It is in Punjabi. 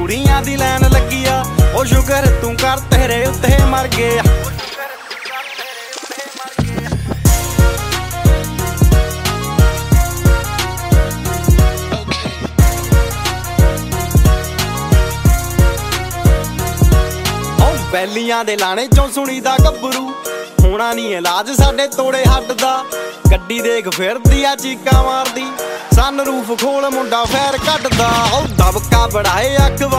ਕੁੜੀਆਂ ਦੀ ਲੈਣ ਲੱਗੀ ਆ ਉਹ ਸ਼ੁਕਰ ਤੂੰ ਕਰ ਤੇਰੇ ਉੱਤੇ ਮਰ ਗਿਆ। ਬੈਲੀਆਂ ਦੇ ਲਾਣੇ ਚੋਂ ਸੁਣੀਦਾ ਗੱਭਰੂ ਹੋਣਾ ਨੀ ਇਲਾਜ ਸਾਡੇ ਤੋੜੇ ਹੱਡ ਦਾ। ਗੱਡੀ ਦੇਖ ਫਿਰਦੀ ਆ ਚੀਕਾਂ ਮਾਰਦੀ ਸਨ ਰੂਫ ਖੋਲ ਮੁੰਡਾ ਫੈਰ ਕੱਢਦਾ। ਉਹ ਦਬਕਾ ਬੜਾਏ ਅੱਖ